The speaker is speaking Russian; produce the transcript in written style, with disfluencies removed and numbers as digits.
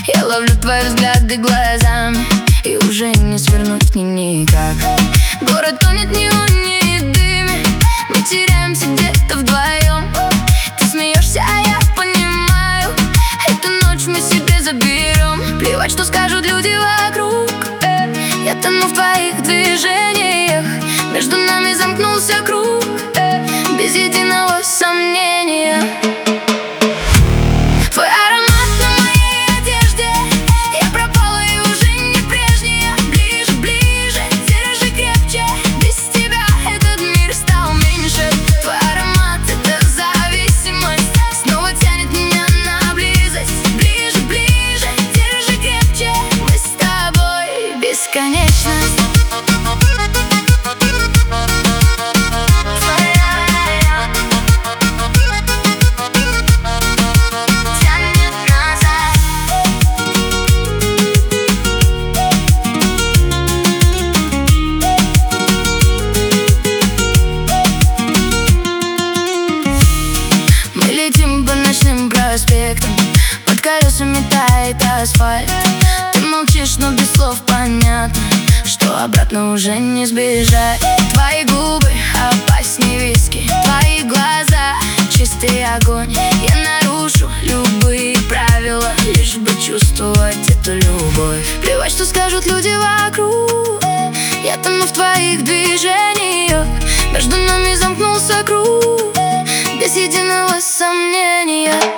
Я ловлю твои взгляды глазами, и уже не свернуть никак. Город тонет в неоне и дыме, мы теряемся где-то вдвоем. Ты смеешься, а я понимаю, эту ночь мы себе заберем. Плевать, что скажут люди вокруг, я тону в твоих движениях. Между нами замкнулся круг, без единого сомнения. Твой аромат на моей одежде, я пропала и уже не прежняя. Ближе, ближе, держи крепче, без тебя этот мир стал меньше. Твой аромат — это зависимость, снова тянет меня на близость. Ближе, ближе, держи крепче, мы с тобой бесконечность. Летим по ночным проспектам, под колесами тает асфальт. Ты молчишь, но без слов понятно, что обратно уже не сбежать. Твои губы опаснее виски, твои глаза чистый огонь. Я нарушу любые правила, лишь бы чувствовать эту любовь. Плевать, что скажут люди вокруг, я тону в твоих движениях. Между нами замкнулся круг, без единого сомнения.